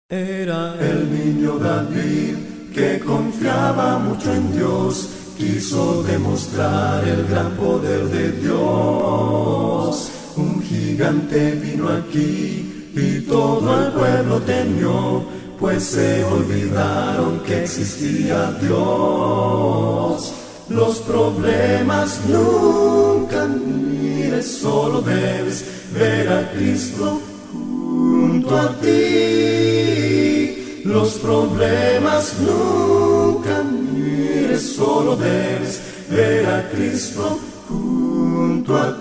Era el niño David que confiaba mucho en Dios, quiso demostrar el gran poder de Dios. Un gigante vino aquí y todo el pueblo temió, pues se olvidaron que existía Dios. Los problemas nunca mires, solo debes ver a Cristo junto a ti. Los problemas nunca mires, solo debes ver a Cristo junto a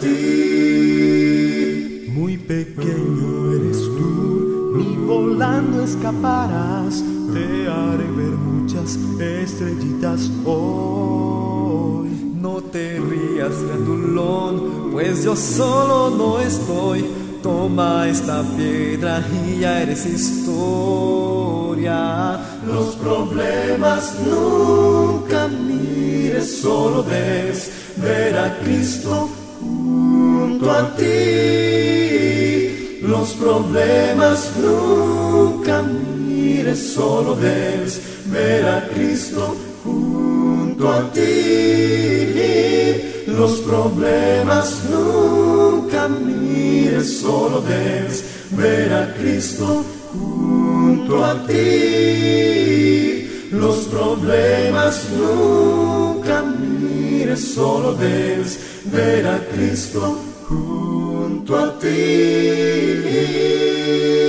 ti. Muy pequeño eres tú, ni volando escaparás. Te haré ver muchas estrellitas hoy. No te rías, grandulón, pues yo solo no estoy. Toma esta piedra y ya eres historia. Los problemas nunca mires, solo debes ver a Cristo junto a ti. Los problemas nunca mires, solo debes ver a Cristo junto a ti. Los problemas nunca mires, solo debes ver a Cristo junto a ti. Los problemas nunca mires, solo debes ver a Cristo junto a ti.